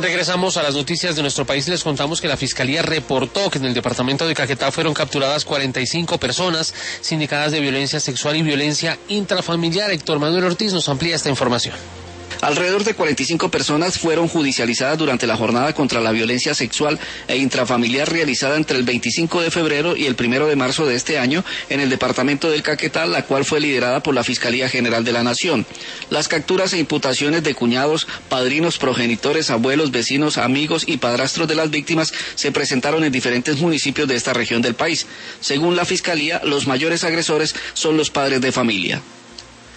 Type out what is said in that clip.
Regresamos a las noticias de nuestro país y les contamos que la Fiscalía reportó que en el departamento de Caquetá fueron capturadas 45 personas sindicadas de violencia sexual y violencia intrafamiliar. Héctor Manuel Ortiz nos amplía esta información. Alrededor de 45 personas fueron judicializadas durante la jornada contra la violencia sexual e intrafamiliar realizada entre el 25 de febrero y el 1 de marzo de este año en el departamento del Caquetá, la cual fue liderada por la Fiscalía General de la Nación. Las capturas e imputaciones de cuñados, padrinos, progenitores, abuelos, vecinos, amigos y padrastros de las víctimas se presentaron en diferentes municipios de esta región del país. Según la Fiscalía, los mayores agresores son los padres de familia.